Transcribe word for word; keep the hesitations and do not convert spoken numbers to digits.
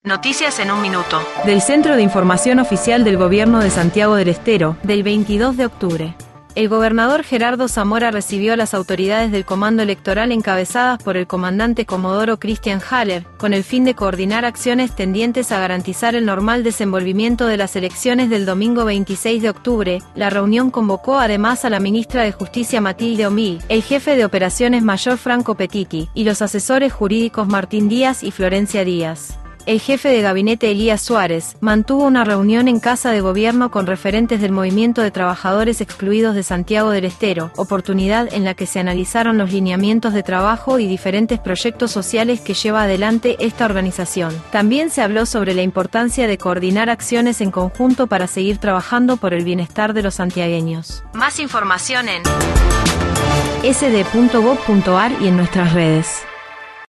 Noticias en un minuto. Del Centro de Información Oficial del Gobierno de Santiago del Estero, del veintidós de octubre. El gobernador Gerardo Zamora recibió a las autoridades del comando electoral encabezadas por el comandante Comodoro Cristian Haller, con el fin de coordinar acciones tendientes a garantizar el normal desenvolvimiento de las elecciones del domingo veintiséis de octubre. La reunión convocó además a la ministra de Justicia Matilde Omil, el jefe de operaciones mayor Franco Petiti, y los asesores jurídicos Martín Díaz y Florencia Díaz. El jefe de gabinete Elías Suárez mantuvo una reunión en Casa de Gobierno con referentes del Movimiento de Trabajadores Excluidos de Santiago del Estero, oportunidad en la que se analizaron los lineamientos de trabajo y diferentes proyectos sociales que lleva adelante esta organización. También se habló sobre la importancia de coordinar acciones en conjunto para seguir trabajando por el bienestar de los santiagueños. Más información en ese de punto gob punto ar y en nuestras redes.